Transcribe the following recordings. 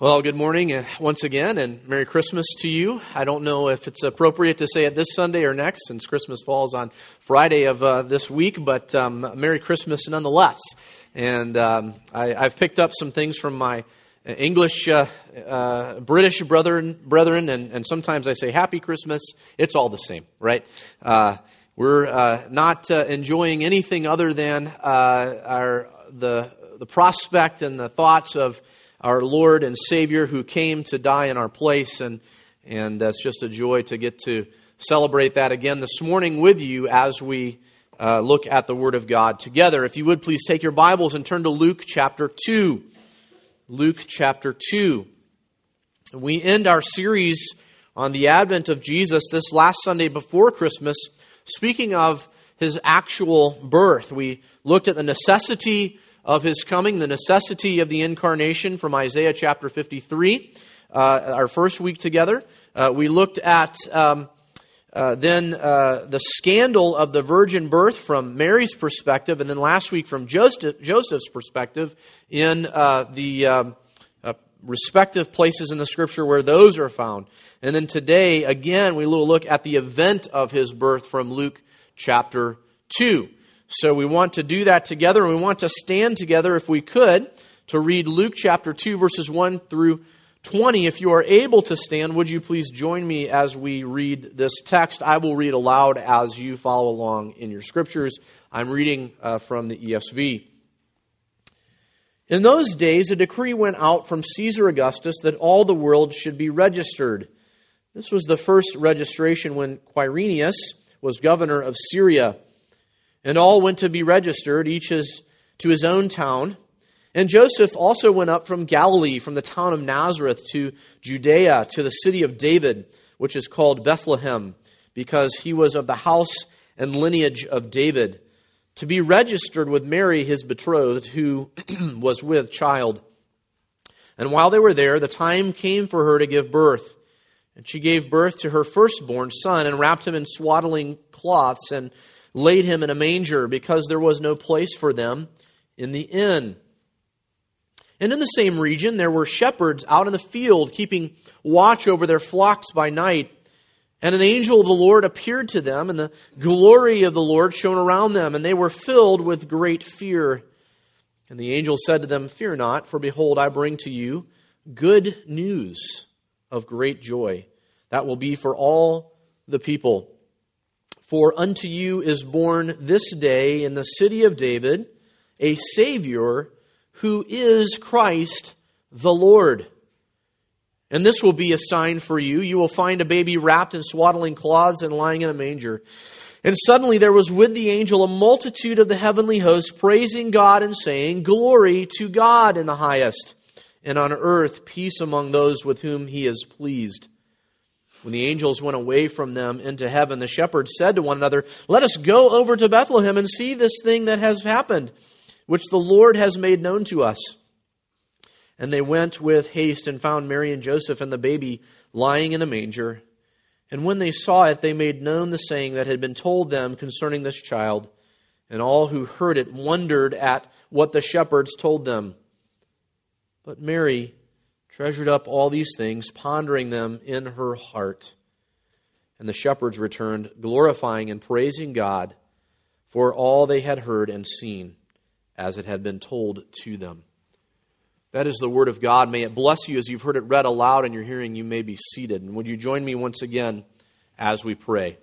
Well, good morning once again, and Merry Christmas to you. I don't know if it's appropriate to say it this Sunday or next, since Christmas falls on Friday of this week, but Merry Christmas nonetheless. And I've picked up some things from my English, British brethren, and sometimes I say Happy Christmas. It's all the same, right? We're not enjoying anything other than the prospect and the thoughts of our Lord and Savior who came to die in our place, and it's just a joy to get to celebrate that again this morning with you as we look at the Word of God together. If you would, please take your Bibles and turn to Luke chapter 2. Luke chapter 2. We end our series on the advent of Jesus this last Sunday before Christmas, speaking of His actual birth. We looked at the necessity of His coming, the necessity of the incarnation from Isaiah chapter 53, our first week together. We looked at then the scandal of the virgin birth from Mary's perspective, and then last week from Joseph's perspective in the respective places in the Scripture where those are found. And then today, again, we will look at the event of His birth from Luke chapter 2. So we want to do that together, and we want to stand together, if we could, to read Luke chapter 2, verses 1 through 20. If you are able to stand, would you please join me as we read this text? I will read aloud as you follow along in your scriptures. I'm reading from the ESV. In those days, a decree went out from Caesar Augustus that all the world should be registered. This was the first registration when Quirinius was governor of Syria. And all went to be registered, each to his own town. And Joseph also went up from Galilee, from the town of Nazareth to Judea, to the city of David, which is called Bethlehem, because he was of the house and lineage of David, to be registered with Mary, his betrothed, who was with child. And while they were there, the time came for her to give birth. And she gave birth to her firstborn son, and wrapped him in swaddling cloths, and laid him in a manger, because there was no place for them in the inn. And in the same region there were shepherds out in the field, keeping watch over their flocks by night. And an angel of the Lord appeared to them, and the glory of the Lord shone around them, and they were filled with great fear. And the angel said to them, "Fear not, for behold, I bring to you good news of great joy, that will be for all the people. For unto you is born this day in the city of David a Savior, who is Christ the Lord. And this will be a sign for you. You will find a baby wrapped in swaddling cloths and lying in a manger." And suddenly there was with the angel a multitude of the heavenly hosts, praising God and saying, "Glory to God in the highest, and on earth peace among those with whom He is pleased." When the angels went away from them into heaven, the shepherds said to one another, "Let us go over to Bethlehem and see this thing that has happened, which the Lord has made known to us." And they went with haste and found Mary and Joseph and the baby lying in a manger. And when they saw it, they made known the saying that had been told them concerning this child. And all who heard it wondered at what the shepherds told them. But Mary treasured up all these things, pondering them in her heart. And the shepherds returned, glorifying and praising God for all they had heard and seen, as it had been told to them. That is the word of God. May it bless you as you've heard it read aloud in your hearing. You may be seated. And would you join me once again as we pray?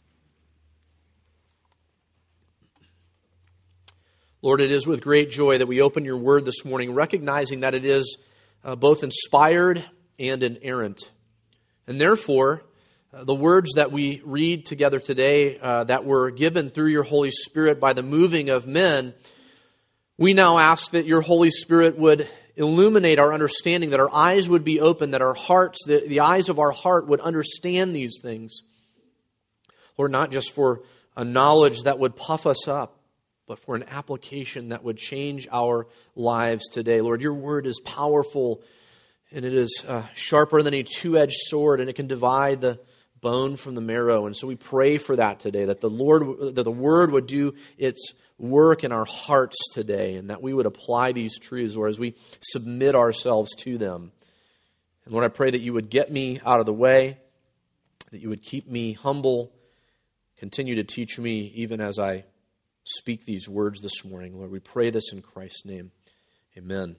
Lord, it is with great joy that we open your word this morning, recognizing that it is both inspired and inerrant. And therefore, the words that we read together today that were given through your Holy Spirit by the moving of men, we now ask that your Holy Spirit would illuminate our understanding, that our eyes would be open, that our hearts, the eyes of our heart would understand these things. Lord, not just for a knowledge that would puff us up, but for an application that would change our lives today. Lord, your word is powerful, and it is sharper than a two-edged sword, and it can divide the bone from the marrow. And so we pray for that today, that the word would do its work in our hearts today, and that we would apply these truths, or as we submit ourselves to them. And Lord, I pray that you would get me out of the way, that you would keep me humble, continue to teach me even as I speak these words this morning. Lord, we pray this in Christ's name. Amen.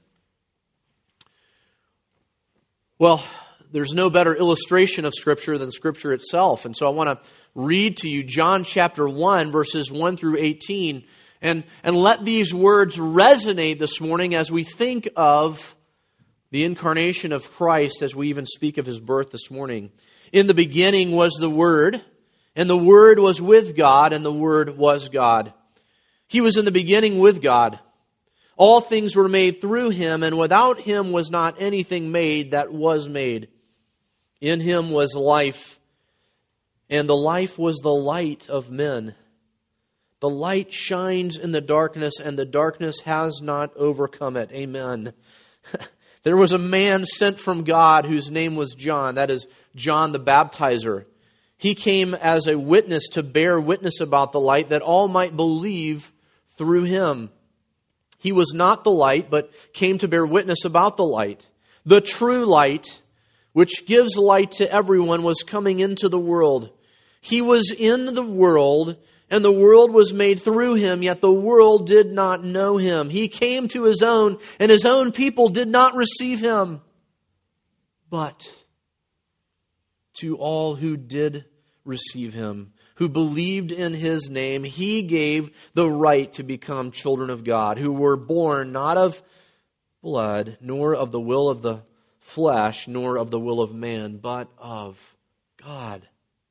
Well, there's no better illustration of Scripture than Scripture itself. And so I want to read to you John chapter 1, verses 1 through 18, and let these words resonate this morning as we think of the incarnation of Christ, as we even speak of His birth this morning. In the beginning was the Word, and the Word was with God, and the Word was God. He was in the beginning with God. All things were made through Him, and without Him was not anything made that was made. In Him was life, and the life was the light of men. The light shines in the darkness, and the darkness has not overcome it. Amen. There was a man sent from God whose name was John. That is John the Baptizer. He came as a witness to bear witness about the light, that all might believe through him. He was not the light, but came to bear witness about the light. The true light, which gives light to everyone, was coming into the world. He was in the world, and the world was made through Him, yet the world did not know Him. He came to His own, and His own people did not receive Him. But to all who did receive Him, who believed in His name, He gave the right to become children of God, who were born not of blood, nor of the will of the flesh, nor of the will of man, but of God.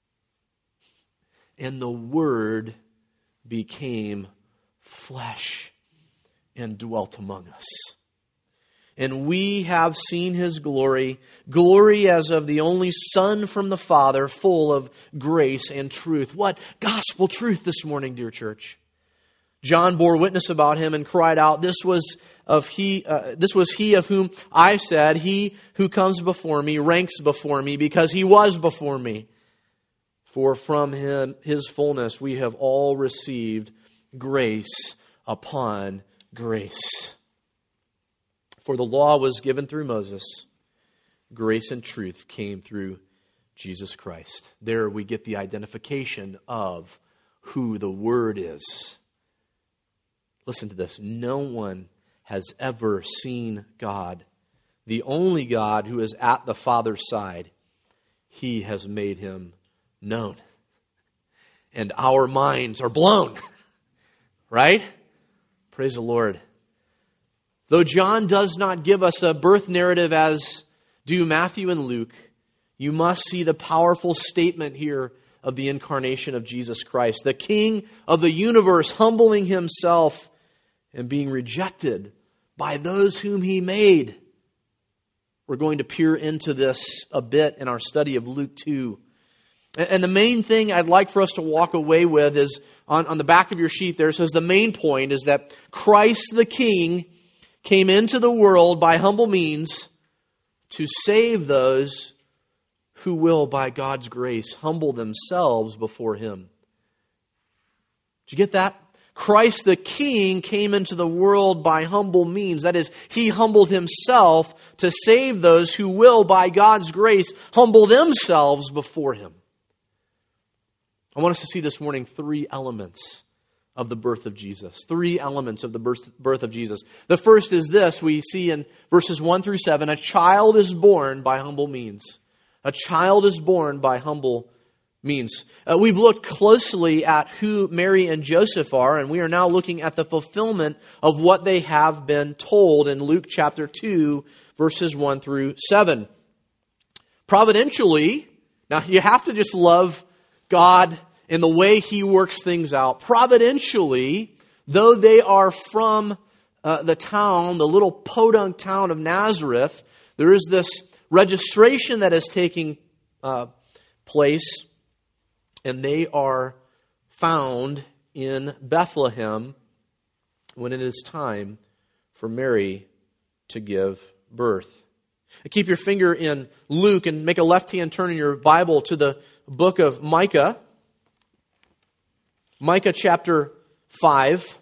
And the Word became flesh and dwelt among us. And we have seen His glory, glory as of the only Son from the Father, full of grace and truth. What gospel truth this morning, dear church. John bore witness about Him and cried out, This was he of whom I said, He who comes before me ranks before me, because He was before me. For from Him, His fullness, we have all received grace upon grace. For the law was given through Moses. Grace and truth came through Jesus Christ. There we get the identification of who the Word is. Listen to this. No one has ever seen God. The only God who is at the Father's side. He has made Him known. And our minds are blown. Right? Praise the Lord. Though John does not give us a birth narrative as do Matthew and Luke, you must see the powerful statement here of the incarnation of Jesus Christ. The King of the universe humbling Himself and being rejected by those whom He made. We're going to peer into this a bit in our study of Luke 2. And the main thing I'd like for us to walk away with is, on the back of your sheet there, it says the main point is that Christ the King came into the world by humble means to save those who will, by God's grace, humble themselves before Him. Did you get that? Christ the King came into the world by humble means. That is, He humbled Himself to save those who will, by God's grace, humble themselves before Him. I want us to see this morning three elements of the birth of Jesus. Three elements of the birth of Jesus. The first is this. We see in verses 1 through 7, a child is born by humble means. A child is born by humble means. We've looked closely at who Mary and Joseph are, and we are now looking at the fulfillment of what they have been told in Luke chapter 2, verses 1 through 7. Providentially, now you have to just love God in the way He works things out. Providentially, though they are from the town, the little podunk town of Nazareth, there is this registration that is taking place, and they are found in Bethlehem when it is time for Mary to give birth. Keep your finger in Luke and make a left-hand turn in your Bible to the book of Micah. Micah chapter 5.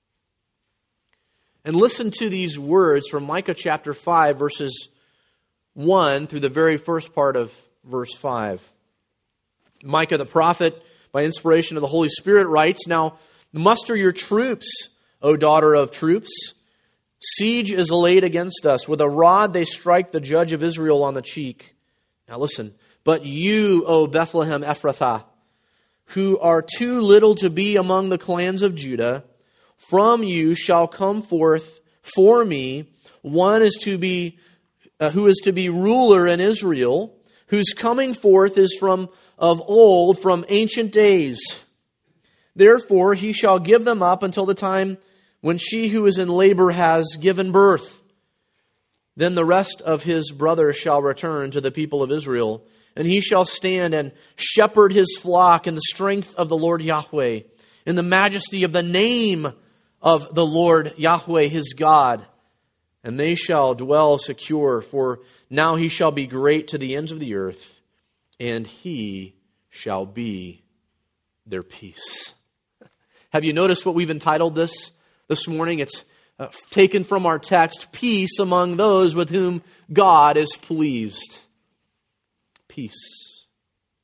And listen to these words from Micah chapter 5, verses 1 through the very first part of verse 5. Micah the prophet, by inspiration of the Holy Spirit, writes, "Now muster your troops, O daughter of troops. Siege is laid against us. With a rod they strike the judge of Israel on the cheek." Now listen. "But you, O Bethlehem Ephrathah, who are too little to be among the clans of Judah, from you shall come forth for me one who is to be ruler in Israel, whose coming forth is from of old, from ancient days. Therefore he shall give them up until the time when she who is in labor has given birth. Then the rest of his brothers shall return to the people of Israel, and he shall stand and shepherd his flock in the strength of the Lord Yahweh, in the majesty of the name of the Lord Yahweh his God. And they shall dwell secure, for now he shall be great to the ends of the earth, and he shall be their peace." Have you noticed what we've entitled this morning? It's taken from our text, "Peace among those with whom God is pleased." Peace.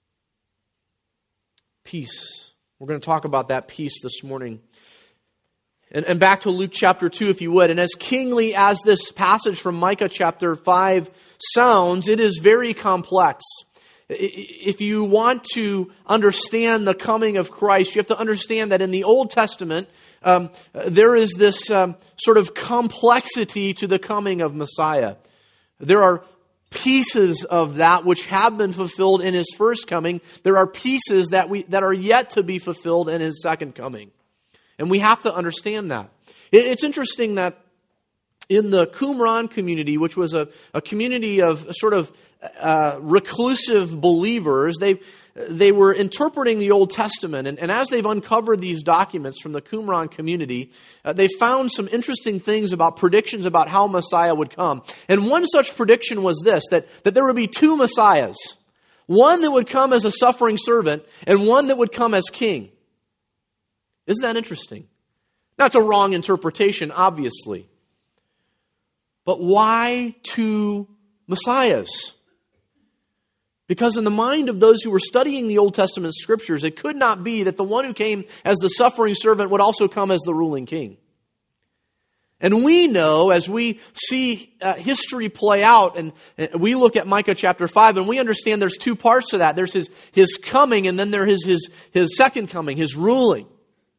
Peace. We're going to talk about that peace this morning. And back to Luke chapter 2, if you would. And as kingly as this passage from Micah chapter 5 sounds, it is very complex. If you want to understand the coming of Christ, you have to understand that in the Old Testament, there is this sort of complexity to the coming of Messiah. There are pieces of that which have been fulfilled in His first coming. There are pieces that are yet to be fulfilled in His second coming. And we have to understand that. It's interesting that in the Qumran community, which was a community of sort of reclusive believers, they were interpreting the Old Testament. And as they've uncovered these documents from the Qumran community, they found some interesting things about predictions about how Messiah would come. And one such prediction was this, that there would be two Messiahs. One that would come as a suffering servant, and one that would come as king. Isn't that interesting? That's a wrong interpretation, obviously. But why two Messiahs? Because in the mind of those who were studying the Old Testament scriptures, it could not be that the one who came as the suffering servant would also come as the ruling king. And we know, as we see history play out, and we look at Micah chapter 5, and we understand there's two parts to that. There's his coming, and then there is his second coming, his ruling.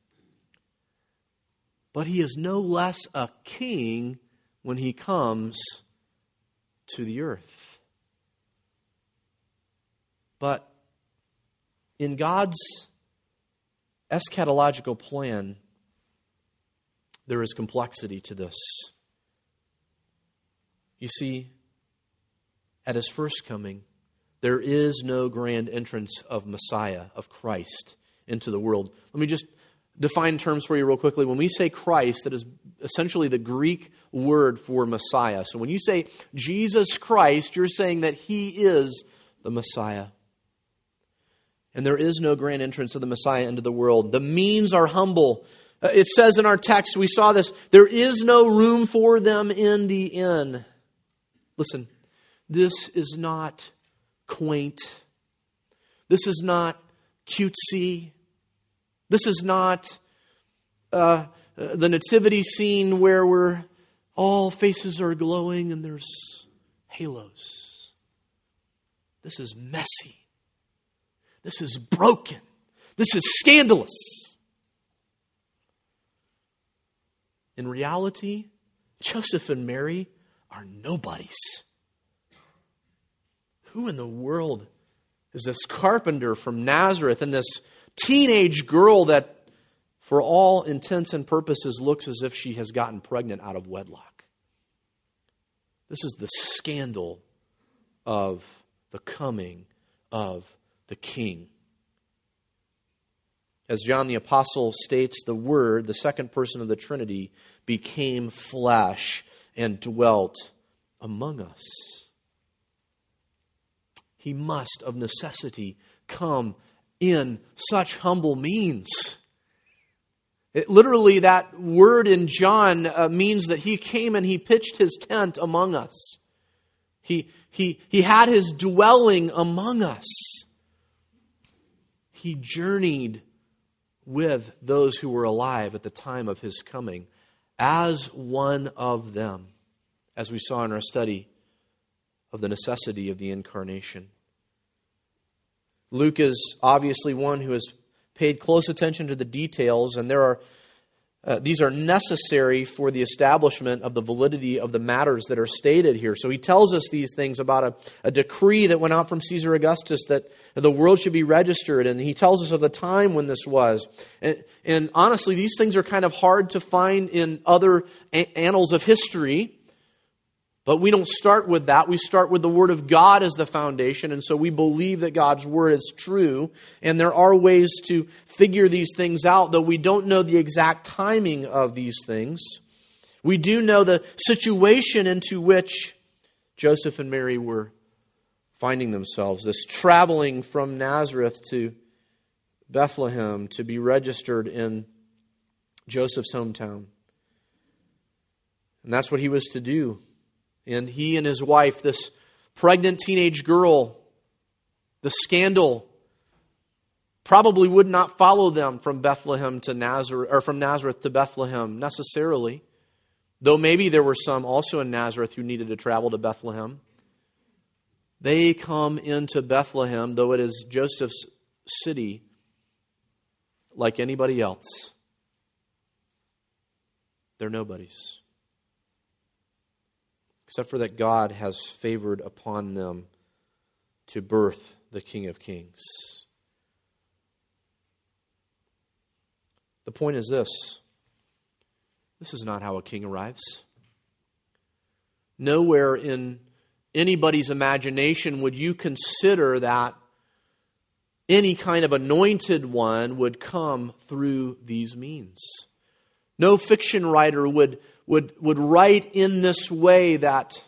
But he is no less a king when he comes to the earth. But in God's eschatological plan, there is complexity to this. You see, at His first coming, there is no grand entrance of Messiah, of Christ, into the world. Let me just define terms for you real quickly. When we say Christ, that is essentially the Greek word for Messiah. So when you say Jesus Christ, you're saying that He is the Messiah. And there is no grand entrance of the Messiah into the world. The means are humble. It says in our text, we saw this, there is no room for them in the inn. Listen, this is not quaint. This is not cutesy. This is not the nativity scene where all faces are glowing and there's halos. This is messy. This is broken. This is scandalous. In reality, Joseph and Mary are nobodies. Who in the world is this carpenter from Nazareth and this teenage girl that, for all intents and purposes, looks as if she has gotten pregnant out of wedlock? This is the scandal of the coming of the King. As John the Apostle states, the Word, the second person of the Trinity, became flesh and dwelt among us. He must, of necessity, come in such humble means. Literally, that word in John means that He came and He pitched His tent among us. He had his dwelling among us. He journeyed with those who were alive at the time of his coming as one of them, as we saw in our study of the necessity of the incarnation. Luke is obviously one who has paid close attention to the details, and these are necessary for the establishment of the validity of the matters that are stated here. So he tells us these things about a decree that went out from Caesar Augustus that the world should be registered, and he tells us of the time when this was. And honestly, these things are kind of hard to find in other annals of history. But we don't start with that. We start with the Word of God as the foundation. And so we believe that God's Word is true. And there are ways to figure these things out, though we don't know the exact timing of these things. We do know the situation into which Joseph and Mary were finding themselves. This traveling from Nazareth to Bethlehem to be registered in Joseph's hometown. And that's what he was to do. And he and his wife, this pregnant teenage girl, the scandal, probably would not follow them from Bethlehem to Nazareth, or from Nazareth to Bethlehem necessarily. Though maybe there were some also in Nazareth who needed to travel to Bethlehem. They come into Bethlehem, though it is Joseph's city, like anybody else. They're nobodies. Except for that God has favored upon them to birth the King of Kings. The point is this. This is not how a king arrives. Nowhere in anybody's imagination would you consider that any kind of anointed one would come through these means. No fiction writer would write in this way that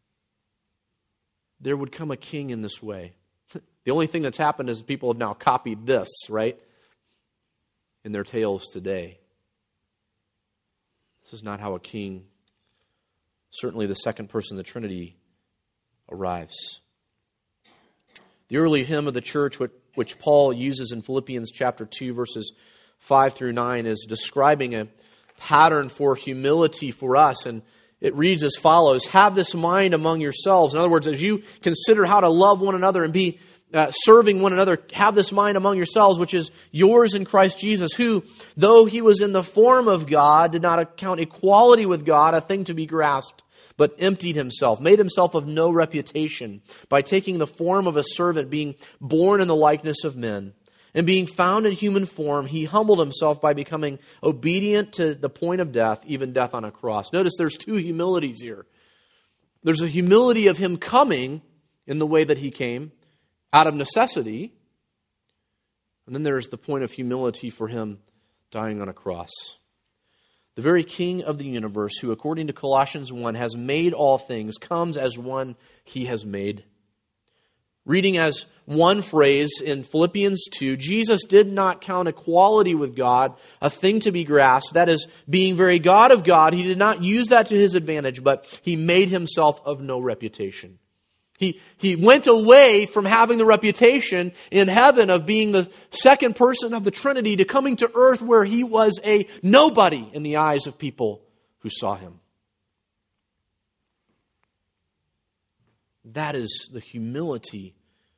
there would come a king in this way. The only thing that's happened is people have now copied this, right? In their tales today. This is not how a king, certainly the second person of the Trinity, arrives. The early hymn of the church, which Paul uses in Philippians chapter 2, verses 5 through 9, is describing a pattern for humility for us, and it reads as follows: have this mind among yourselves. In other words, as you consider how to love one another and be serving one another, have this mind among yourselves, which is yours in Christ Jesus, who, though he was in the form of God, did not account equality with God a thing to be grasped, but emptied himself, made himself of no reputation, by taking the form of a servant, being born in the likeness of men. And being found in human form, he humbled himself by becoming obedient to the point of death, even death on a cross. Notice there's two humilities here. There's a humility of him coming in the way that he came, out of necessity. And then there's the point of humility for him dying on a cross. The very King of the universe, who according to Colossians 1 has made all things, comes as one he has made. Reading as one phrase in Philippians 2, Jesus did not count equality with God a thing to be grasped. That is, being very God of God, he did not use that to his advantage, but he made himself of no reputation. He went away from having the reputation in heaven of being the second person of the Trinity to coming to earth where he was a nobody in the eyes of people who saw him. That is the humility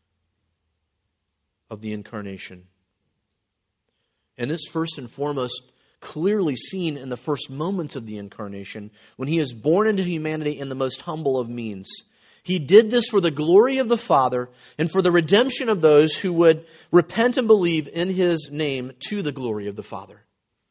of the incarnation. And this first and foremost clearly seen in the first moments of the incarnation, when he is born into humanity in the most humble of means. He did this for the glory of the Father and for the redemption of those who would repent and believe in his name to the glory of the Father.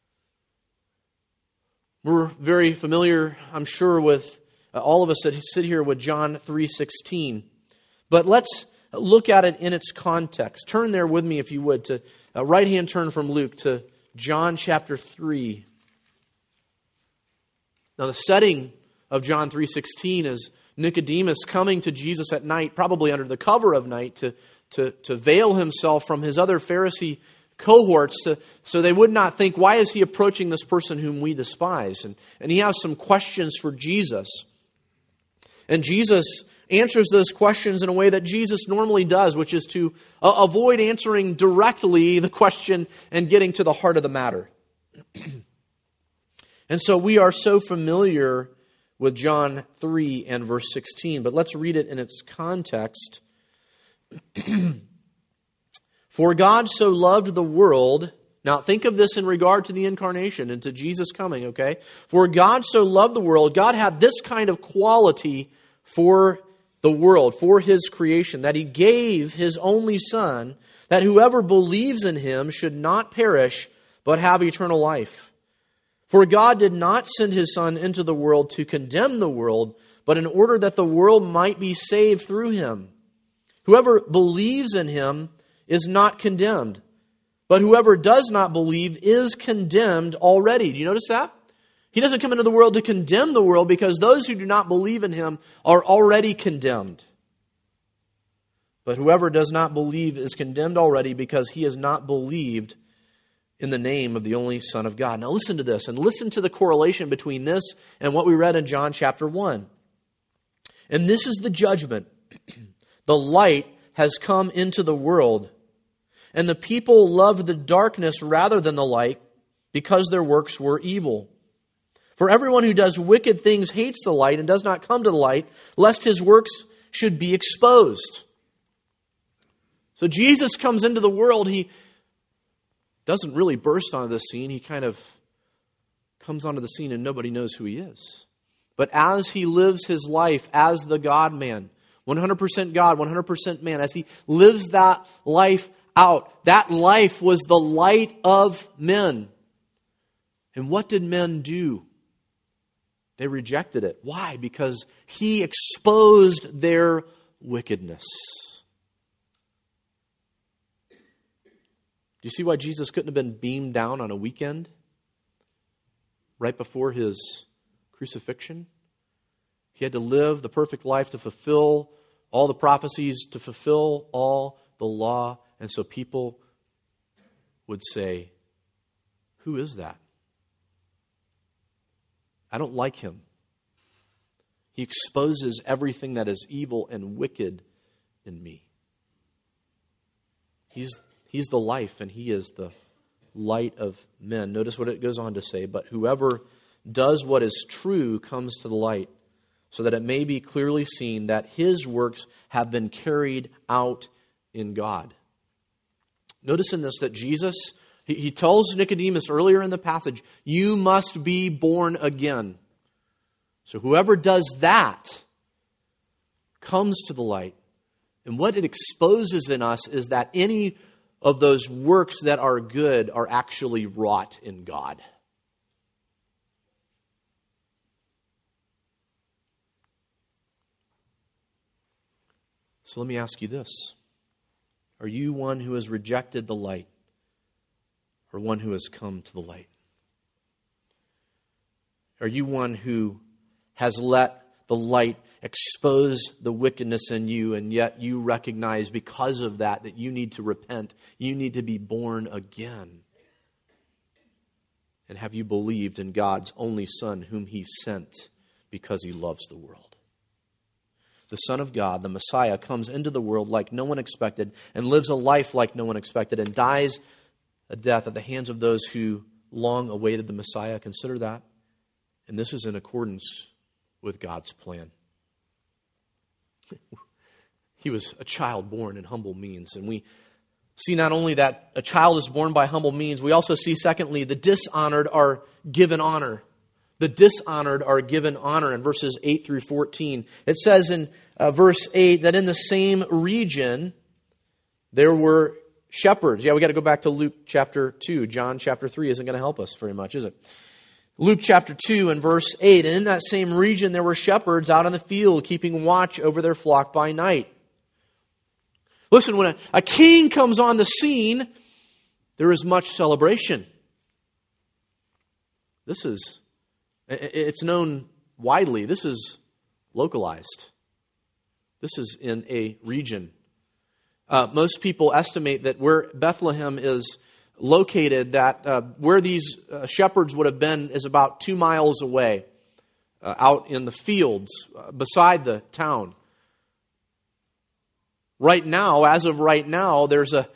We're very familiar, I'm sure, with all of us that sit here with John 3:16. But let's look at it in its context. Turn there with me, if you would, to a right-hand turn from Luke to John chapter 3. Now, the setting of John 3:16 is Nicodemus coming to Jesus at night, probably under the cover of night, to veil himself from his other Pharisee cohorts, so they would not think, why is he approaching this person whom we despise? And he has some questions for Jesus. And Jesus answers those questions in a way that Jesus normally does, which is to avoid answering directly the question and getting to the heart of the matter. And so we are so familiar with John 3 and verse 16, but let's read it in its context. For God so loved the world. Now think of this in regard to the incarnation and to Jesus coming, okay? For God so loved the world. God had this kind of quality for the world, for His creation, that He gave His only Son, that whoever believes in Him should not perish, but have eternal life. For God did not send His Son into the world to condemn the world, but in order that the world might be saved through Him. Whoever believes in Him is not condemned, but whoever does not believe is condemned already. Do you notice that? He doesn't come into the world to condemn the world, because those who do not believe in Him are already condemned. But whoever does not believe is condemned already, because he has not believed in the name of the only Son of God. Now listen to this, and listen to the correlation between this and what we read in John chapter 1. And this is the judgment. The light has come into the world, and the people loved the darkness rather than the light, because their works were evil. For everyone who does wicked things hates the light and does not come to the light, lest his works should be exposed. So Jesus comes into the world. He doesn't really burst onto the scene. He kind of comes onto the scene and nobody knows who He is. But as He lives His life as the God-man, 100% God, 100% man, as He lives that life out, that life was the light of men. And what did men do? They rejected it. Why? Because He exposed their wickedness. Do you see why Jesus couldn't have been beamed down on a weekend right before His crucifixion? He had to live the perfect life to fulfill all the prophecies, to fulfill all the law. And so people would say, who is that? I don't like Him. He exposes everything that is evil and wicked in me. He's the life, and He is the light of men. Notice what it goes on to say, but whoever does what is true comes to the light, so that it may be clearly seen that his works have been carried out in God. Notice in this that Jesus, he tells Nicodemus earlier in the passage, you must be born again. So whoever does that comes to the light. And what it exposes in us is that any of those works that are good are actually wrought in God. So let me ask you this. Are you one who has rejected the light, or one who has come to the light? Are you one who has let the light expose the wickedness in you, and yet you recognize because of that you need to repent, you need to be born again? And have you believed in God's only Son, whom He sent because He loves the world? The Son of God, the Messiah, comes into the world like no one expected, and lives a life like no one expected, and dies a death at the hands of those who long awaited the Messiah. Consider that. And this is in accordance with God's plan. He was a child born in humble means. And we see not only that a child is born by humble means, we also see, secondly, the dishonored are given honor. The dishonored are given honor in verses 8 through 14. It says in verse 8 that in the same region there were shepherds. Yeah, we got to go back to Luke chapter 2. John chapter 3 isn't going to help us very much, is it? Luke chapter 2 and verse 8. And in that same region there were shepherds out in the field, keeping watch over their flock by night. Listen, when a king comes on the scene, there is much celebration. It's known widely. This is localized. This is in a region. Most people estimate that where Bethlehem is located, that where these shepherds would have been is about 2 miles away, out in the fields beside the town. Right now, as of right now, there's a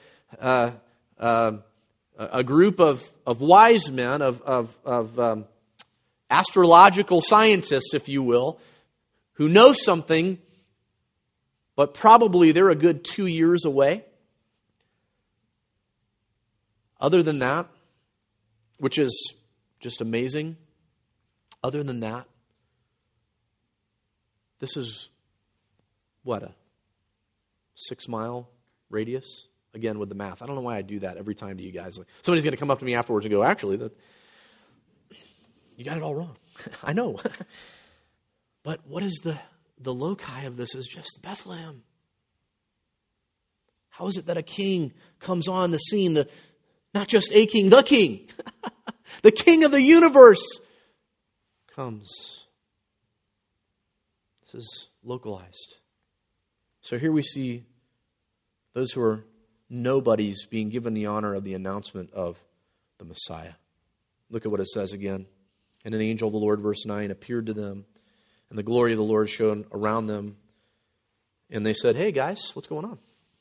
group of wise men, of astrological scientists, if you will, who know something, but probably they're a good 2 years away. Other than that, which is just amazing, other than that, this is, what, a 6-mile radius? Again, with the math. I don't know why I do that every time to you guys. Like, somebody's going to come up to me afterwards and go, actually, you got it all wrong. I know. But what is the loci of this is just Bethlehem. How is it that a king comes on the scene? Not just a king, the king. The king of the universe comes. This is localized. So here we see those who are nobodies being given the honor of the announcement of the Messiah. Look at what it says again. And an angel of the Lord, verse 9, appeared to them, and the glory of the Lord shone around them. And they said, hey guys, what's going on?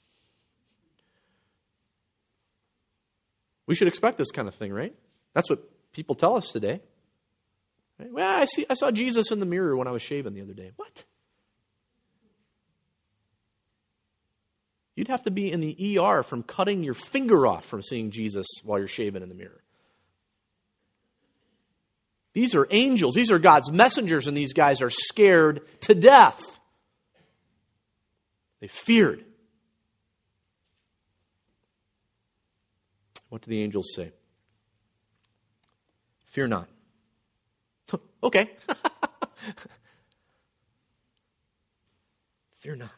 We should expect this kind of thing, right? That's what people tell us today. Right? Well, I saw Jesus in the mirror when I was shaving the other day. What? You'd have to be in the ER from cutting your finger off from seeing Jesus while you're shaving in the mirror. These are angels. These are God's messengers, and these guys are scared to death. They feared. What do the angels say? Fear not. Okay. Fear not.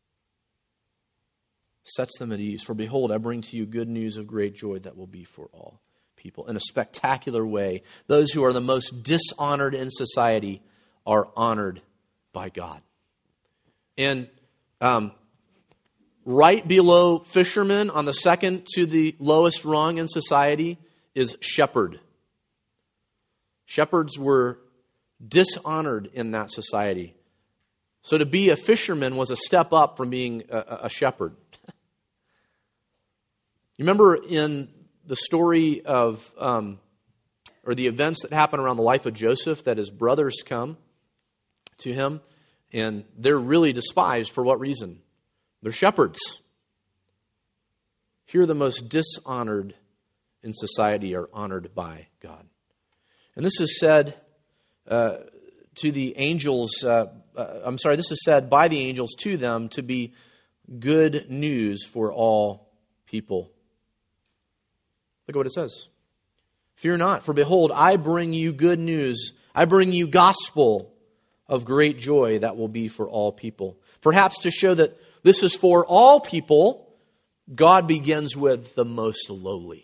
Sets them at ease. For behold, I bring to you good news of great joy that will be for all people. In a spectacular way, those who are the most dishonored in society are honored by God. And right below fishermen, on the second to the lowest rung in society, is shepherd. Shepherds were dishonored in that society. So to be a fisherman was a step up from being a shepherd. You remember in the story of, or the events that happen around the life of Joseph, that his brothers come to him, and they're really despised for what reason? They're shepherds. Here, the most dishonored in society are honored by God. And this is said to the angels, this is said by the angels to them to be good news for all people. Look at what it says. Fear not, for behold, I bring you good news. I bring you gospel of great joy that will be for all people. Perhaps to show that this is for all people, God begins with the most lowly.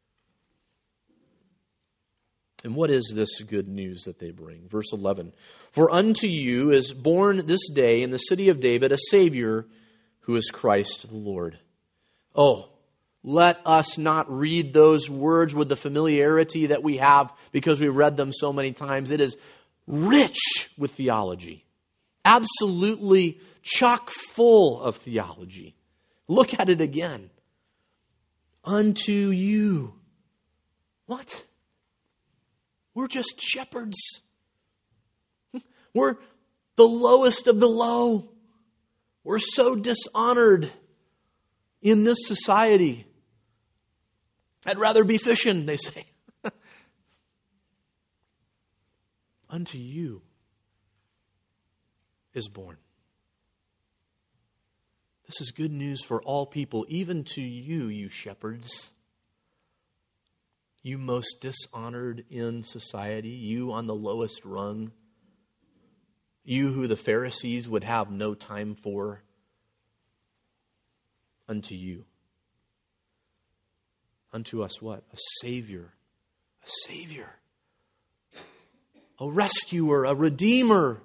And what is this good news that they bring? Verse 11. For unto you is born this day in the city of David a Savior who is Christ the Lord. Oh, let us not read those words with the familiarity that we have because we've read them so many times. It is rich with theology. Absolutely chock full of theology. Look at it again. Unto you. What? We're just shepherds. We're the lowest of the low. We're so dishonored in this society. I'd rather be fishing, they say. Unto you is born. This is good news for all people, even to you, you shepherds. You most dishonored in society, you on the lowest rung, you who the Pharisees would have no time for, unto you. Unto us what? A Savior. A Savior. A rescuer, a redeemer.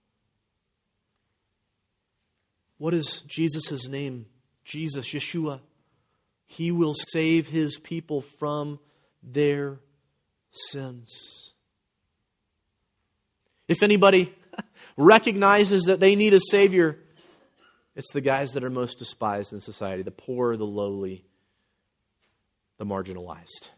What is Jesus' name? Jesus, Yeshua. He will save His people from their sins. If anybody recognizes that they need a Savior, It's the guys that are most despised in society, the poor, the lowly, the marginalized.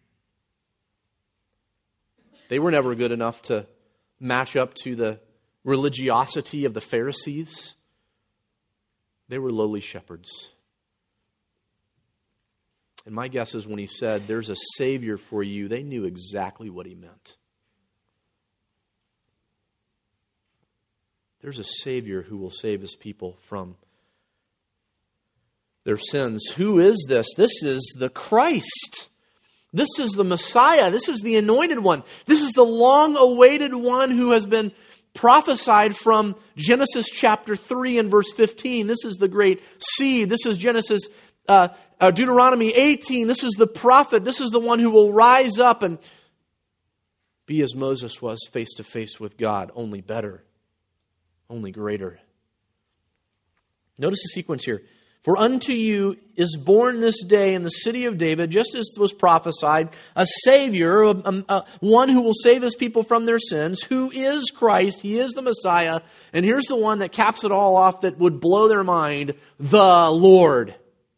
They were never good enough to match up to the religiosity of the Pharisees. They were lowly shepherds. And my guess is when he said, there's a Savior for you, they knew exactly what he meant. There's a Savior who will save his people from their sins. Who is this? This is the Christ. This is the Messiah. This is the anointed one. This is the long-awaited one who has been prophesied from Genesis chapter 3 and verse 15. This is the great seed. This is Deuteronomy 18. This is the prophet. This is the one who will rise up and be as Moses was, face to face with God, only better, only greater. Notice the sequence here. For unto you is born this day in the city of David, just as was prophesied, a Savior, one who will save his people from their sins, who is Christ. He is the Messiah. And here's the one that caps it all off that would blow their mind, the Lord.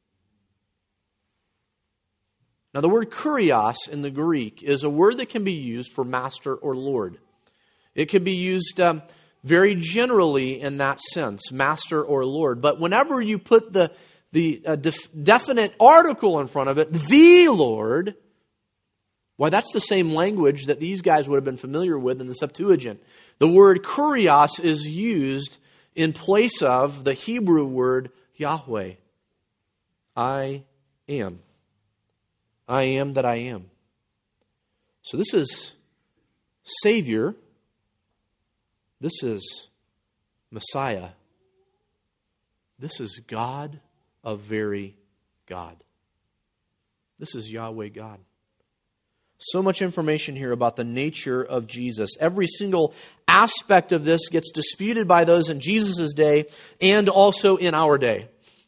Now the word kurios in the Greek is a word that can be used for master or Lord. It can be used very generally in that sense, master or Lord. But whenever you put the definite article in front of it, the Lord, why, that's the same language that these guys would have been familiar with in the Septuagint. The word kurios is used in place of the Hebrew word Yahweh. I am. I am that I am. So this is Savior. This is Messiah. This is God of very God. This is Yahweh God. So much information here about the nature of Jesus. Every single aspect of this gets disputed by those in Jesus' day and also in our day.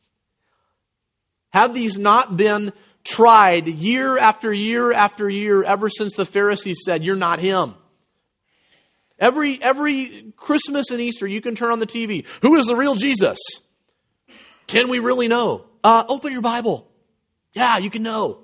Have these not been tried year after year after year ever since the Pharisees said, "You're not him"? Every Christmas and Easter, you can turn on the TV. Who is the real Jesus? Can we really know? Open your Bible. Yeah, you can know.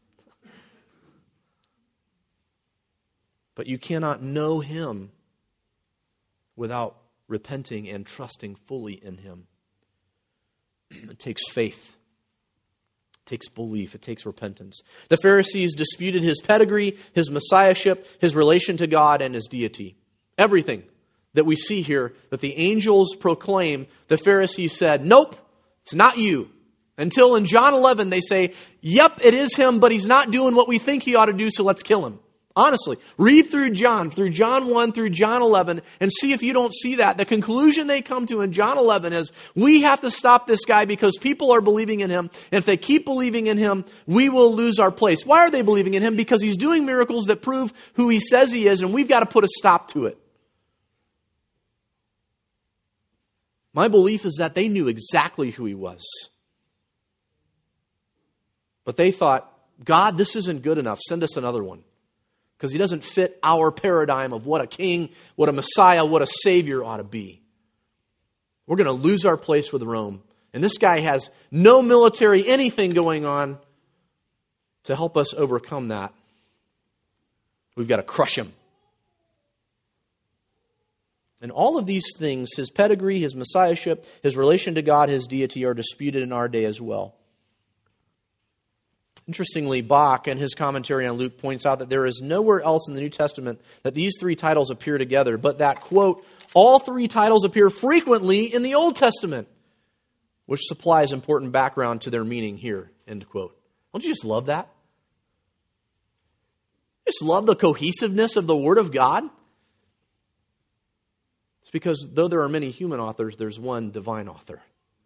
But you cannot know him without repenting and trusting fully in him. It takes faith. It takes belief. It takes repentance. The Pharisees disputed his pedigree, his messiahship, his relation to God, and his deity. Everything that we see here that the angels proclaim, the Pharisees said, nope, it's not you. Until in John 11 they say, yep, it is him, but he's not doing what we think he ought to do, so let's kill him. Honestly, read through John 1 through John 11, and see if you don't see that. The conclusion they come to in John 11 is, we have to stop this guy because people are believing in him. And if they keep believing in him, we will lose our place. Why are they believing in him? Because he's doing miracles that prove who he says he is, and we've got to put a stop to it. My belief is that they knew exactly who he was. But they thought, God, this isn't good enough. Send us another one. Because he doesn't fit our paradigm of what a king, what a Messiah, what a Savior ought to be. We're going to lose our place with Rome. And this guy has no military anything going on to help us overcome that. We've got to crush him. And all of these things, his pedigree, his messiahship, his relation to God, his deity, are disputed in our day as well. Interestingly, Bach, in his commentary on Luke, points out that there is nowhere else in the New Testament that these three titles appear together, but that, quote, all three titles appear frequently in the Old Testament, which supplies important background to their meaning here, end quote. Don't you just love that? Just love the cohesiveness of the Word of God? It's because though there are many human authors, there's one divine author.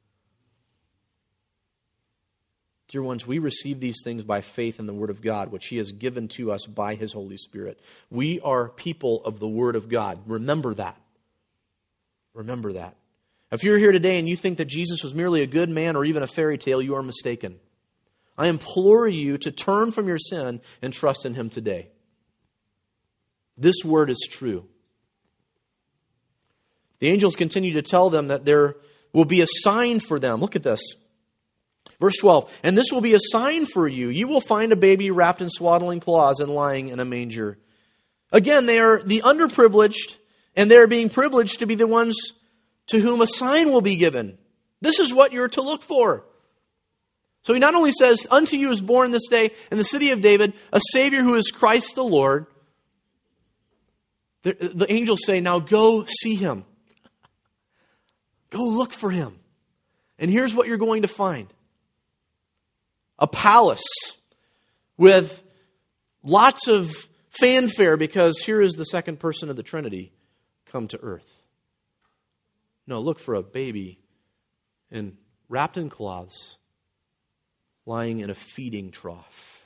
Dear ones, we receive these things by faith in the Word of God, which He has given to us by His Holy Spirit. We are people of the Word of God. Remember that. Remember that. If you're here today and you think that Jesus was merely a good man or even a fairy tale, you are mistaken. I implore you to turn from your sin and trust in Him today. This Word is true. The angels continue to tell them that there will be a sign for them. Look at this. Verse 12, and this will be a sign for you. You will find a baby wrapped in swaddling cloths and lying in a manger. Again, they are the underprivileged, and they are being privileged to be the ones to whom a sign will be given. This is what you're to look for. So he not only says, unto you is born this day in the city of David a Savior who is Christ the Lord. The angels say, now go see him. Go look for him. And here's what you're going to find. A palace with lots of fanfare because here is the second person of the Trinity come to earth. No, look for a baby wrapped in cloths, lying in a feeding trough.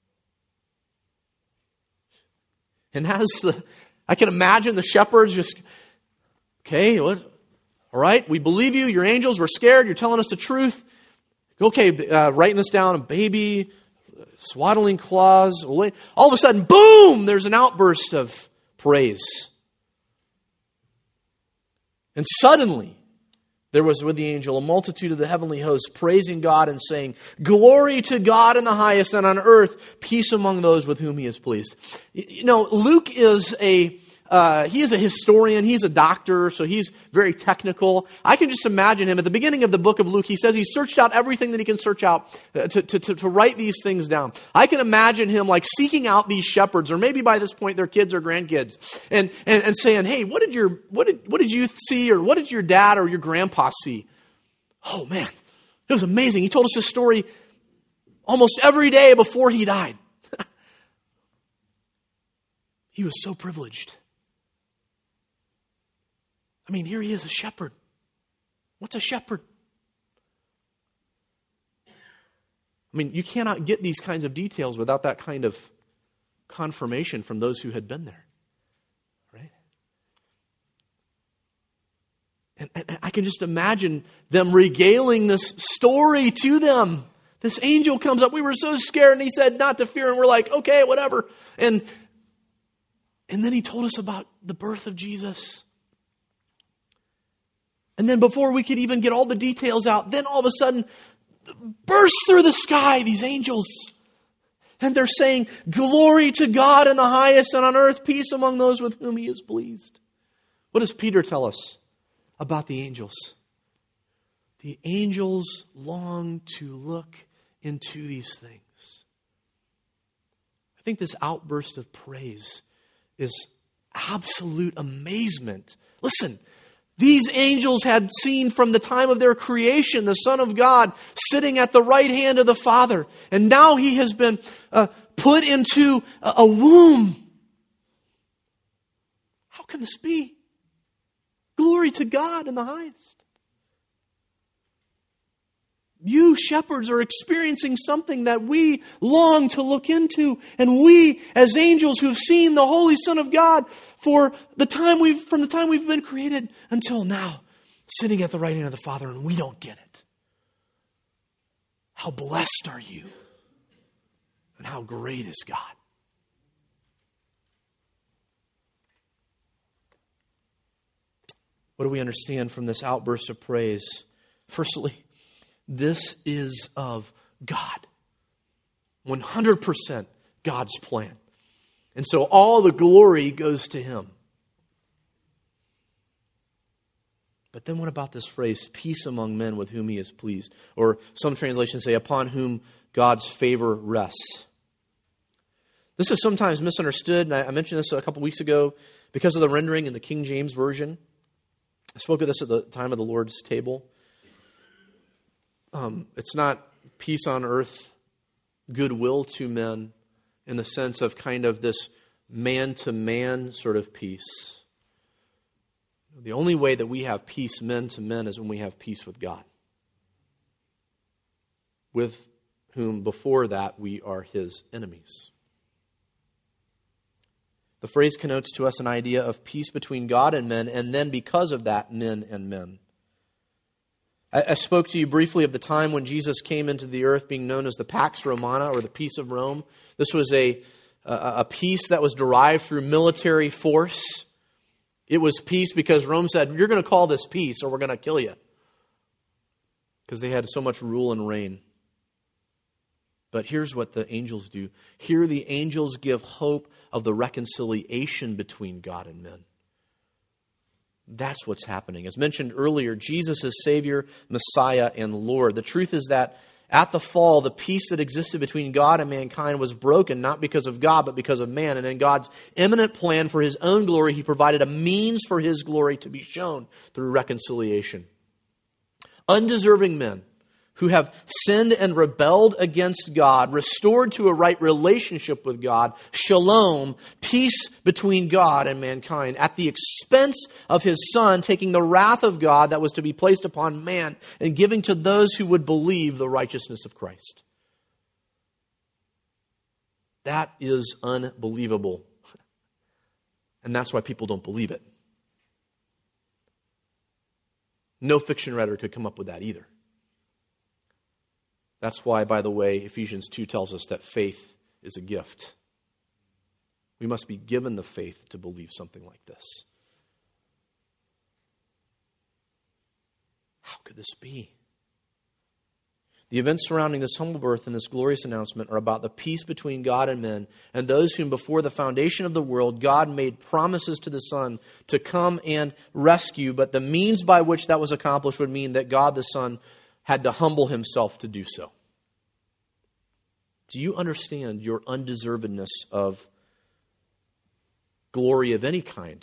And I can imagine the shepherds just, okay, what? All right, we believe you, you're angels, we're scared, you're telling us the truth. Okay, writing this down, a baby, swaddling cloths. All of a sudden, boom, there's an outburst of praise. And suddenly, there was with the angel a multitude of the heavenly hosts praising God and saying, glory to God in the highest, and on earth peace among those with whom he is pleased. You know, Luke is he is a historian, he's a doctor, so he's very technical. I can just imagine him at the beginning of the book of Luke. He says he searched out everything that he can search out to write these things down. I can imagine him like seeking out these shepherds, or maybe by this point their kids or grandkids, and saying, hey, what did you see, or what did your dad or your grandpa see? Oh man, it was amazing. He told us this story almost every day before he died. He was so privileged. I mean, here he is, a shepherd. What's a shepherd? I mean, you cannot get these kinds of details without that kind of confirmation from those who had been there. Right? And I can just imagine them regaling this story to them. This angel comes up. We were so scared, and he said not to fear, and we're like, okay, whatever. And then he told us about the birth of Jesus. And then before we could even get all the details out, then all of a sudden, burst through the sky, these angels. And they're saying, glory to God in the highest, and on earth peace among those with whom he is pleased. What does Peter tell us about the angels? The angels long to look into these things. I think this outburst of praise is absolute amazement. Listen, these angels had seen from the time of their creation the Son of God sitting at the right hand of the Father. And now he has been put into a womb. How can this be? Glory to God in the highest. You shepherds are experiencing something that we long to look into. And we, as angels who've seen the Holy Son of God from the time we've been created until now, sitting at the right hand of the Father, and we don't get it. How blessed are you? And how great is God? What do we understand from this outburst of praise? Firstly, this is of God. 100% God's plan. And so all the glory goes to him. But then what about this phrase, peace among men with whom he is pleased? Or some translations say, upon whom God's favor rests. This is sometimes misunderstood, and I mentioned this a couple weeks ago because of the rendering in the King James Version. I spoke of this at the time of the Lord's table. It's not peace on earth, goodwill to men, in the sense of kind of this man-to-man sort of peace. The only way that we have peace men to men is when we have peace with God, with whom before that we are his enemies. The phrase connotes to us an idea of peace between God and men, and then because of that, men and men. I spoke to you briefly of the time when Jesus came into the earth being known as the Pax Romana, or the peace of Rome. This was a peace that was derived through military force. It was peace because Rome said, you're going to call this peace or we're going to kill you. because they had so much rule and reign. But here's what the angels do. Here the angels give hope of the reconciliation between God and men. That's what's happening. As mentioned earlier, Jesus is Savior, Messiah, and Lord. The truth is that at the fall, the peace that existed between God and mankind was broken, not because of God, but because of man. And in God's imminent plan for His own glory, He provided a means for His glory to be shown through reconciliation. Undeserving men who have sinned and rebelled against God, restored to a right relationship with God, shalom, peace between God and mankind, at the expense of His Son, taking the wrath of God that was to be placed upon man and giving to those who would believe the righteousness of Christ. That is unbelievable. And that's why people don't believe it. No fiction writer could come up with that either. That's why, by the way, Ephesians 2 tells us that faith is a gift. We must be given the faith to believe something like this. How could this be? The events surrounding this humble birth and this glorious announcement are about the peace between God and men and those whom before the foundation of the world God made promises to the Son to come and rescue, but the means by which that was accomplished would mean that God the Son had to humble Himself to do so. Do you understand your undeservedness of glory of any kind?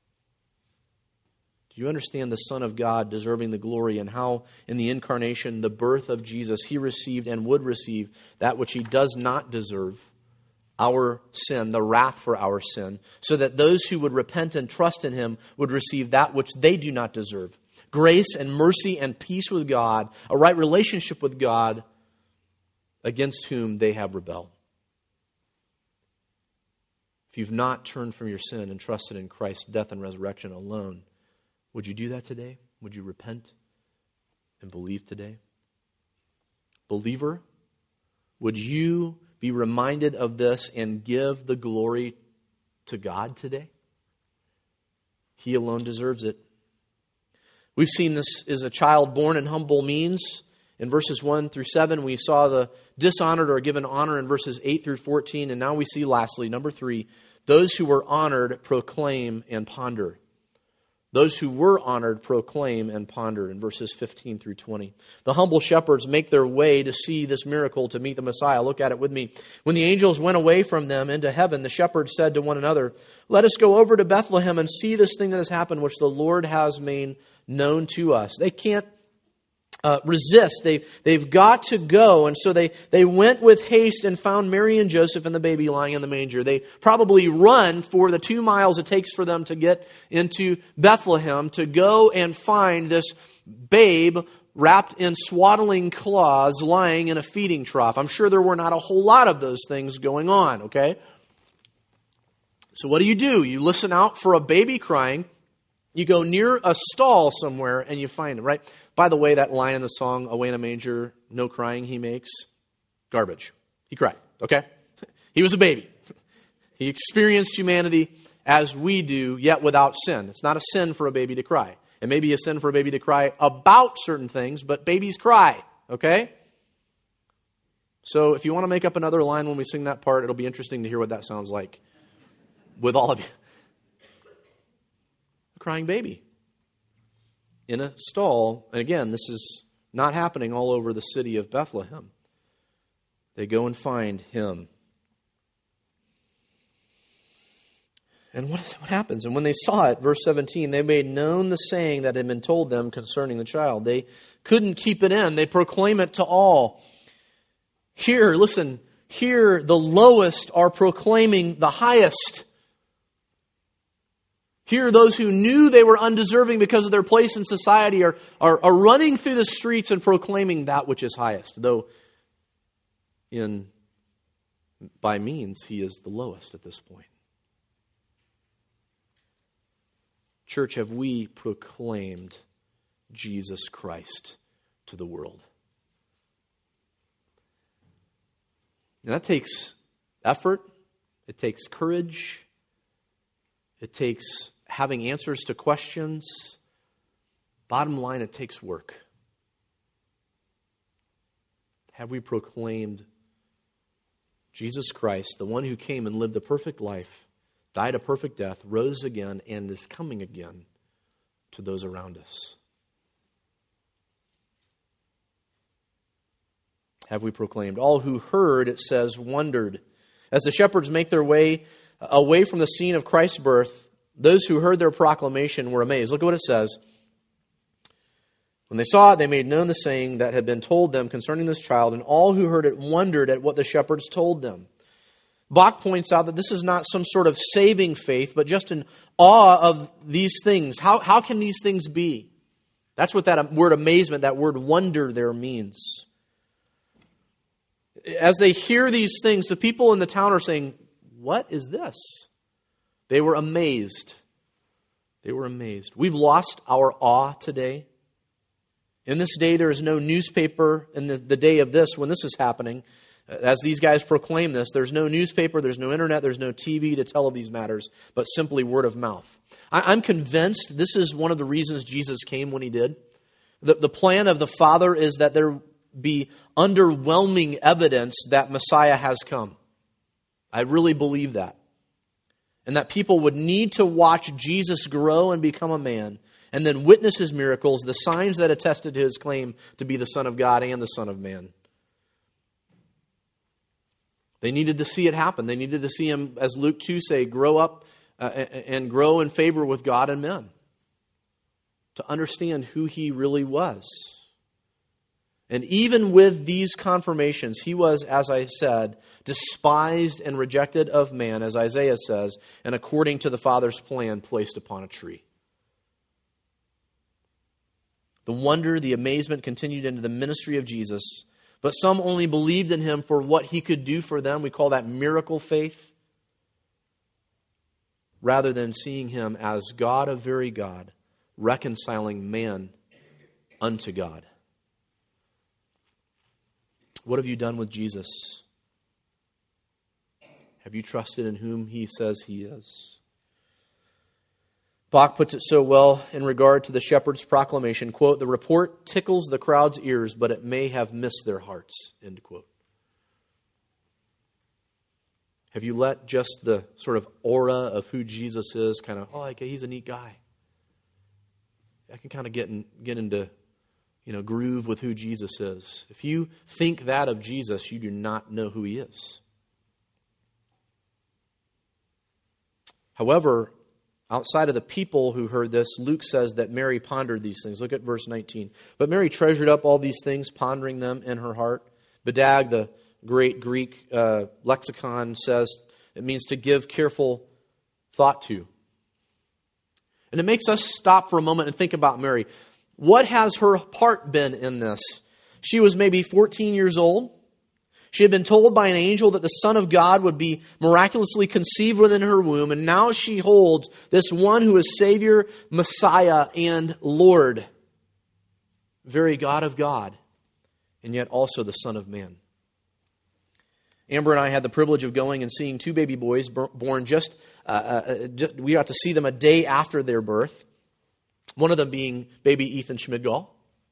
Do you understand the Son of God deserving the glory and how in the incarnation, the birth of Jesus, He received and would receive that which He does not deserve, our sin, the wrath for our sin, so that those who would repent and trust in Him would receive that which they do not deserve? Grace and mercy and peace with God, a right relationship with God, against whom they have rebelled. If you've not turned from your sin and trusted in Christ's death and resurrection alone, would you do that today? Would you repent and believe today? Believer, would you be reminded of this and give the glory to God today? He alone deserves it. We've seen this as a child born in humble means. In verses 1 through 7, we saw the dishonored are given honor in verses 8 through 14. And now we see, lastly, number 3, those who were honored proclaim and ponder. Those who were honored proclaim and ponder in verses 15 through 20. The humble shepherds make their way to see this miracle, to meet the Messiah. Look at it with me. When the angels went away from them into heaven, the shepherds said to one another, "Let us go over to Bethlehem and see this thing that has happened, which the Lord has made known to us." They can't resist. They've got to go. And so they went with haste and found Mary and Joseph and the baby lying in the manger. They probably run for the 2 miles it takes for them to get into Bethlehem to go and find this babe wrapped in swaddling cloths lying in a feeding trough. I'm sure there were not a whole lot of those things going on, okay? So what do? You listen out for a baby crying. You go near a stall somewhere and you find it, right? By the way, that line in the song, "Away in a Manger, no crying he makes," garbage. He cried, okay? He was a baby. He experienced humanity as we do, yet without sin. It's not a sin for a baby to cry. It may be a sin for a baby to cry about certain things, but babies cry, okay? So if you want to make up another line when we sing that part, it'll be interesting to hear what that sounds like with all of you. A crying baby in a stall. And again, this is not happening all over the city of Bethlehem. They go and find him. And what happens? And when they saw it, verse 17, they made known the saying that had been told them concerning the child. They couldn't keep it in. They proclaim it to all. Here, listen, here the lowest are proclaiming the highest. Here, those who knew they were undeserving because of their place in society are running through the streets and proclaiming that which is highest, though by means he is the lowest at this point. Church, have we proclaimed Jesus Christ to the world? Now, that takes effort. It takes courage. It takes having answers to questions. Bottom line, it takes work. Have we proclaimed Jesus Christ, the one who came and lived a perfect life, died a perfect death, rose again, and is coming again to those around us? Have we proclaimed? All who heard, it says, wondered. As the shepherds make their way away from the scene of Christ's birth, those who heard their proclamation were amazed. Look at what it says. When they saw it, they made known the saying that had been told them concerning this child, and all who heard it wondered at what the shepherds told them. Bach points out that this is not some sort of saving faith, but just an awe of these things. How can these things be? That's what that word amazement, that word wonder there means. As they hear these things, the people in the town are saying, "What is this?" They were amazed. They were amazed. We've lost our awe today. In this day, there is no newspaper. In the day of this, when this is happening, as these guys proclaim this, there's no newspaper, there's no internet, there's no TV to tell of these matters, but simply word of mouth. I'm convinced this is one of the reasons Jesus came when he did. The plan of the Father is that there be underwhelming evidence that Messiah has come. I really believe that. And that people would need to watch Jesus grow and become a man, and then witness his miracles, the signs that attested to his claim to be the Son of God and the Son of Man. They needed to see it happen. They needed to see him, as Luke 2 say, grow up and grow in favor with God and men, to understand who he really was. And even with these confirmations, he was, as I said, despised and rejected of man, as Isaiah says, and according to the Father's plan, placed upon a tree. The wonder, the amazement continued into the ministry of Jesus, but some only believed in him for what he could do for them. We call that miracle faith, rather than seeing him as God of very God, reconciling man unto God. What have you done with Jesus? Have you trusted in whom he says he is? Bach puts it so well in regard to the shepherd's proclamation, quote, "The report tickles the crowd's ears, but it may have missed their hearts," end quote. Have you let just the sort of aura of who Jesus is kind of, okay, he's a neat guy. I can kind of get into, groove with who Jesus is. If you think that of Jesus, you do not know who he is. However, outside of the people who heard this, Luke says that Mary pondered these things. Look at verse 19. But Mary treasured up all these things, pondering them in her heart. Bedag, the great Greek lexicon, says it means to give careful thought to. And it makes us stop for a moment and think about Mary. What has her part been in this? She was maybe 14 years old. She had been told by an angel that the Son of God would be miraculously conceived within her womb, and now she holds this one who is Savior, Messiah, and Lord. Very God of God, and yet also the Son of Man. Amber and I had the privilege of going and seeing two baby boys born we got to see them a day after their birth. One of them being baby Ethan Schmidgall.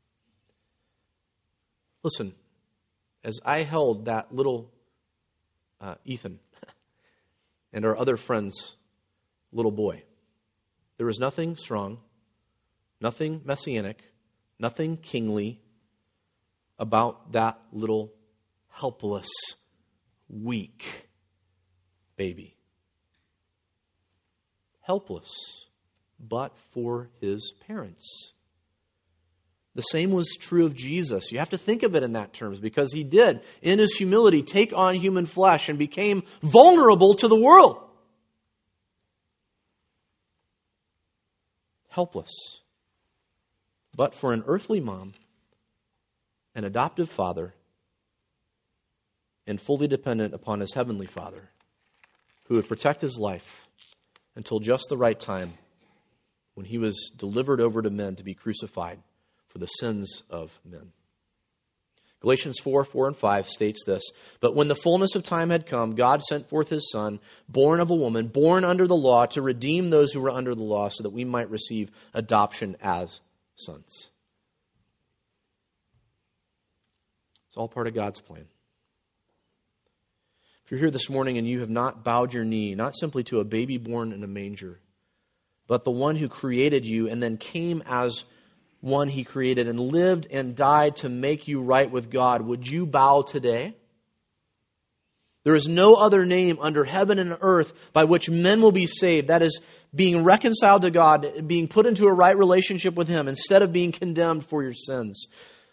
Listen, as I held that little Ethan and our other friend's little boy, there was nothing strong, nothing messianic, nothing kingly about that little helpless, weak baby. Helpless, but for his parents. The same was true of Jesus. You have to think of it in that terms, because he did, in his humility, take on human flesh and became vulnerable to the world. Helpless. But for an earthly mom, an adoptive father, and fully dependent upon his heavenly Father, who would protect his life until just the right time, when he was delivered over to men to be crucified for the sins of men. Galatians 4 and 5 states this: "But when the fullness of time had come, God sent forth his Son, born of a woman, born under the law, to redeem those who were under the law, so that we might receive adoption as sons." It's all part of God's plan. If you're here this morning and you have not bowed your knee, not simply to a baby born in a manger, but the one who created you and then came as one he created and lived and died to make you right with God, would you bow today? There is no other name under heaven and earth by which men will be saved. That is, being reconciled to God, being put into a right relationship with Him instead of being condemned for your sins.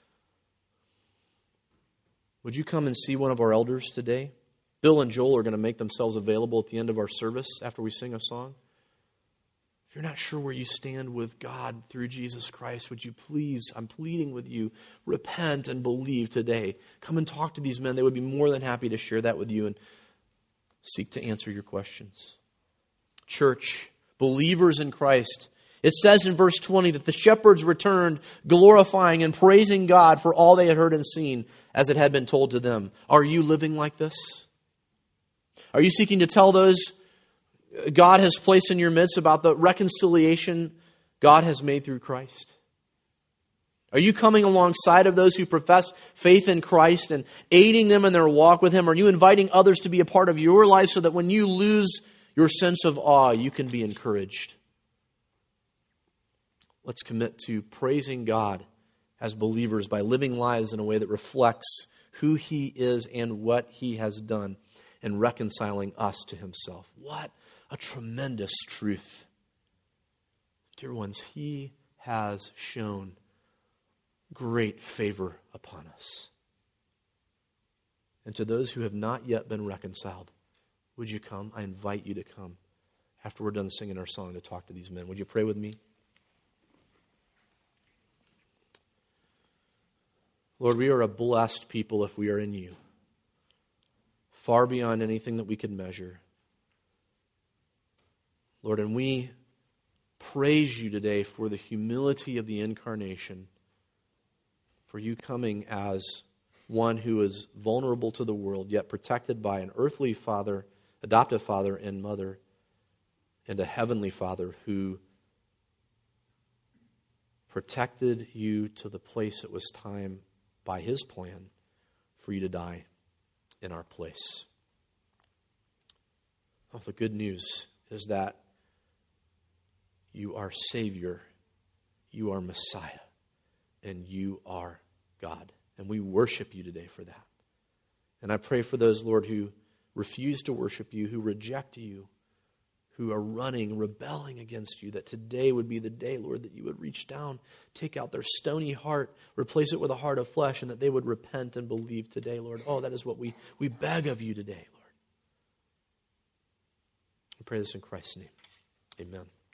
Would you come and see one of our elders today? Bill and Joel are going to make themselves available at the end of our service after we sing a song. If you're not sure where you stand with God through Jesus Christ, would you please, I'm pleading with you, repent and believe today. Come and talk to these men. They would be more than happy to share that with you and seek to answer your questions. Church, believers in Christ, it says in verse 20 that the shepherds returned, glorifying and praising God for all they had heard and seen as it had been told to them. Are you living like this? Are you seeking to tell those God has placed in your midst about the reconciliation God has made through Christ? Are you coming alongside of those who profess faith in Christ and aiding them in their walk with Him? Are you inviting others to be a part of your life so that when you lose your sense of awe, you can be encouraged? Let's commit to praising God as believers by living lives in a way that reflects who He is and what He has done in reconciling us to Himself. What a tremendous truth. Dear ones, He has shown great favor upon us. And to those who have not yet been reconciled, would you come? I invite you to come after we're done singing our song to talk to these men. Would you pray with me? Lord, we are a blessed people if we are in You, far beyond anything that we could measure. Lord, and we praise You today for the humility of the incarnation, for You coming as one who is vulnerable to the world, yet protected by an earthly father, adoptive father and mother, and a heavenly Father who protected You to the place it was time by His plan for You to die in our place. Oh, the good news is that You are Savior, You are Messiah, and You are God. And we worship You today for that. And I pray for those, Lord, who refuse to worship You, who reject You, who are running, rebelling against You, that today would be the day, Lord, that You would reach down, take out their stony heart, replace it with a heart of flesh, and that they would repent and believe today, Lord. Oh, that is what we beg of You today, Lord. We pray this in Christ's name. Amen.